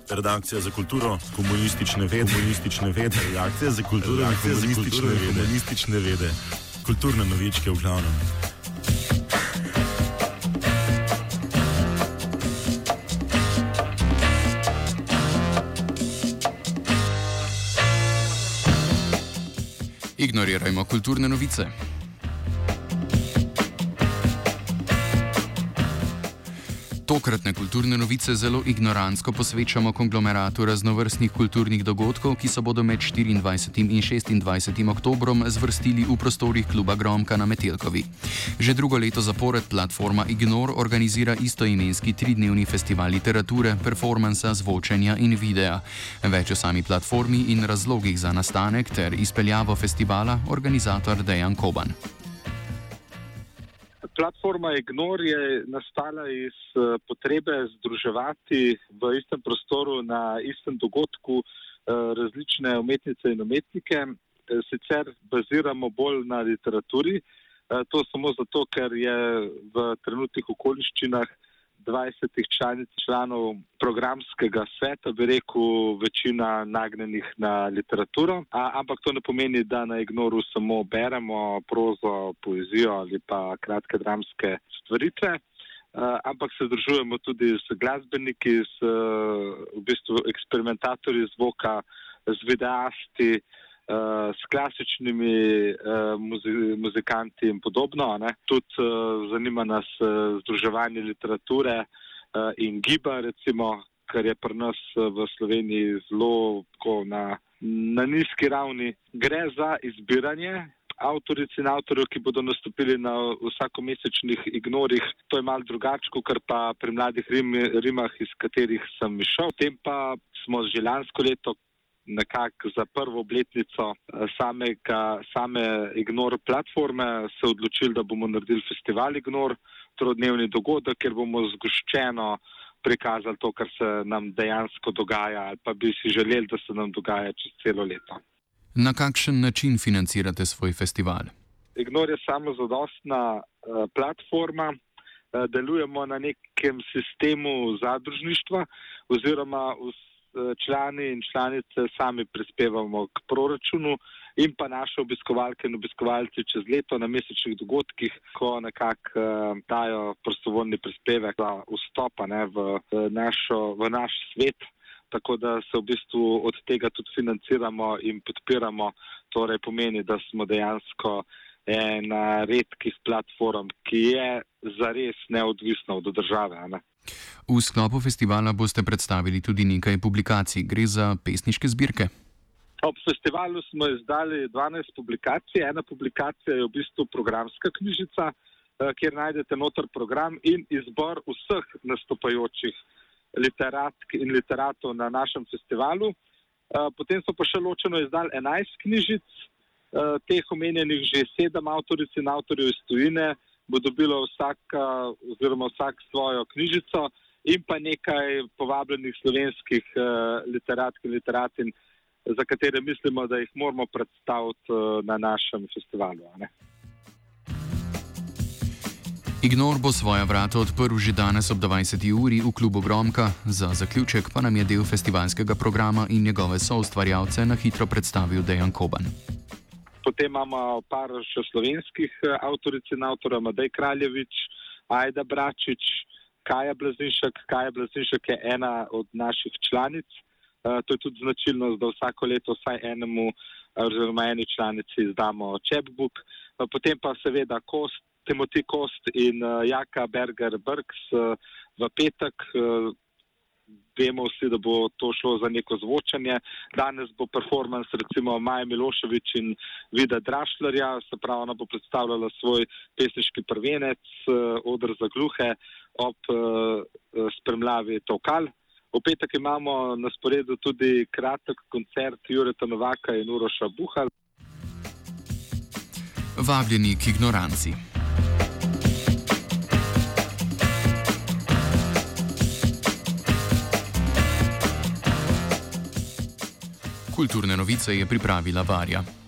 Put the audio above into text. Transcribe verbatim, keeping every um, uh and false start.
Redakcija za kulturo, komunistične vede, komunistične vede, redakcija za kulturo, redakcija za komunistične vede, komunistične vede, kulturne novičke v glavnem. Ignorirajmo kulturne novice. Tokratne kulturne novice zelo ignorantsko posvečamo konglomeratu raznovrstnih kulturnih dogodkov, ki se bodo med štiriindvajsetim in šestindvajsetim oktobrom zvrstili v prostorih kluba Gromka na Metelkovi. Že drugo leto zapored platforma Ignor organizira istoimenski tridnevni festival literature, performansa, zvočenja in videa. Več o sami platformi in razlogih za nastanek ter izpeljavo festivala organizator Dejan Koban. Platforma Ignor je nastala iz potrebe združevati v istem prostoru na istem dogodku različne umetnice in umetnike. Sicer baziramo bolj na literaturi, to samo zato, ker je v trenutnih okoliščinah dvajsetih članic članov programskega sveta, bi rekel, večina nagnjenih na literaturo, A, ampak to ne pomeni, da na Ignoru samo beremo prozo, poezijo ali pa kratke dramske stvaritve, ampak se združujemo tudi s glasbeniki, s v bistvu eksperimentatorji zvoka, z videasti, s klasičnimi muzikanti in podobno. Ne. Tudi zanima nas združevanje literature in giba, recimo, kar je pri nas v Sloveniji zelo na, na nizki ravni. Gre za izbiranje avtoric in avtorjev, ki bodo nastopili na vsakomesečnih Ignorih. To je malo drugače, kot pa pri Mladih rim, rimah, iz katerih sem išel. Potem pa smo že lansko leto nekako za prvo obletnico samega, same Ignor platforme se odločili, da bomo naredili festival Ignor, trodnevni dogodek, kjer bomo zgoščeno prikazali to, kar se nam dejansko dogaja, ali pa bi si želeli, da se nam dogaja čez celo leto. Na kakšen način financirate svoj festival? Ignor je samozadostna uh, platforma, uh, delujemo na nekem sistemu zadružništva oziroma v člani in članice sami prispevamo k proračunu in pa naše obiskovalke in obiskovalci čez leto na mesečnih dogodkih, ko nekako uh, dajo prostovoljni prispevek za vstopa ne, v, našo, v naš svet, tako da se v bistvu od tega tudi financiramo in podpiramo. Torej pomeni, da smo dejansko ena redkih platform, ki je zares neodvisna od države. Ne. V sklopu festivala boste predstavili tudi nekaj publikacij. Gre za pesniške zbirke? Ob festivalu smo izdali dvanajst publikacij. Ena publikacija je v bistvu programska knjižica, kjer najdete noter program in izbor vseh nastopajočih literatk in literatov na našem festivalu. Potem so pa še ločeno izdali enajst knjižic, teh omenjenih že sedem avtoric in avtorjev iz tujine, bo dobilo vsaka, oziroma vsak svojo knjižico in pa nekaj povabljenih slovenskih uh, literatk in literatin, za katere mislimo, da jih moramo predstaviti uh, na našem festivalu. Ne? Ignor bo svoja vrata odprl že danes ob dvajseti uri v klubu Gromka, za zaključek pa nam je del festivalskega programa in njegove soustvarjalce na hitro predstavil Dejan Koban. Potem imamo par še slovenskih avtoric in avtorjev, Matej Kraljevič, Ajda Bračič, Kaja Blazinšek. Kaja Blazinšek je ena od naših članic. Uh, to je tudi značilnost, da vsako leto vsaj enemu oziroma eni članici izdamo chapbook. Uh, potem pa seveda Kost, Timotej Kost in uh, Jaka Berger-Brks uh, v petek. Uh, Vemo vsi, da bo to šlo za neko zvočanje. Danes bo performance recimo Maje Milošević in Vida Drašlerja, se pravi, ona bo predstavljala svoj pesniški prvenec, Oder za gluhe, ob uh, spremljavi Tokal. V petek imamo na sporedu tudi kratek koncert Jureta Novaka in Uroša Buha. Vabljeni k ignoranci. Kulturne novice je pripravila Varja.